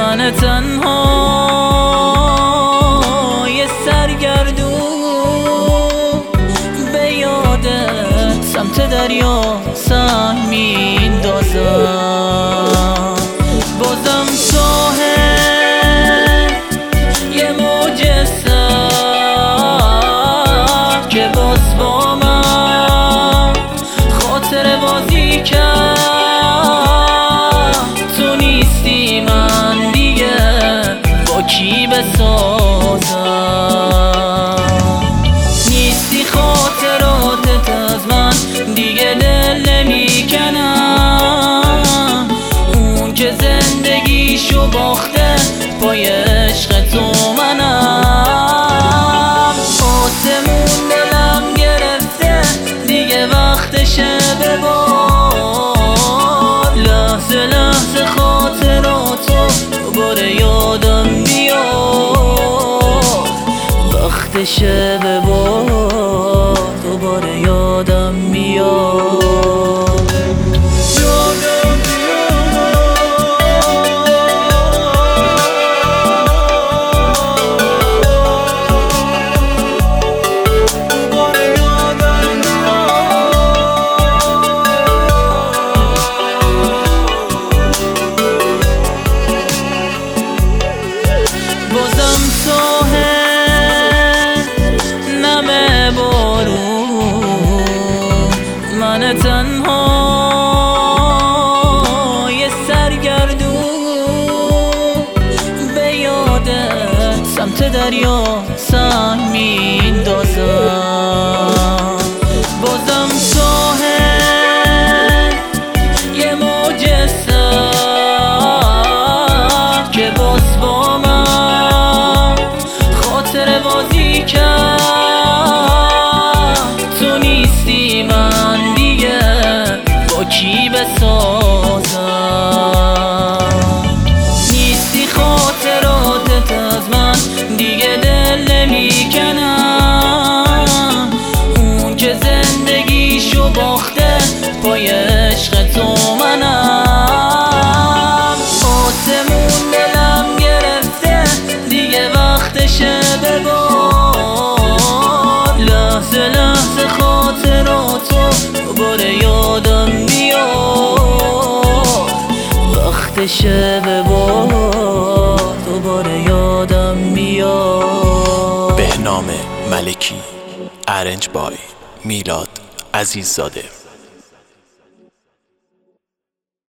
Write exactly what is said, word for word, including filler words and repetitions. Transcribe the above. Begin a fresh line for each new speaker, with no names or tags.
من تنها یه سرگردون به یادت سمت دریا سر میندازم. بازم ساحل یه موج سر که باز با من خاطر بازی کرد. تو نیستی من دیگه با کی بسازم؟ نیستی خاطراتت از من دیگه دل نمیکنم. اون که زندگیشو باخته پای عشق تو منم. آسمون دلم گرفته دیگه وقتشه به باد. لحظه لحظه خاطراتو دوباره یادم بیاد. وقتشه به باد دوباره یادم بیاد. بازم ساحل نم بارون من تنها یه سرگردون به یادت سمت دریا سر میندازم. بازم ساحل یه موج سر که باز با من خاطر بازی کرد. تو نیستی من دیگه با کی بسازم؟ نیستی خاطراتت از من دیگه دل نمیکنم. اون که زندگیشو باخته پای عشق تو منم. آسمون دلم گرفته دیگه وقتشه به باد. لحظه لحظه خاطراتو دوباره یادم بیاد. وقتشه به باد دوباره یادم بیاد.
بهنام ملکی، ارنج بای میلاد عزیززاده.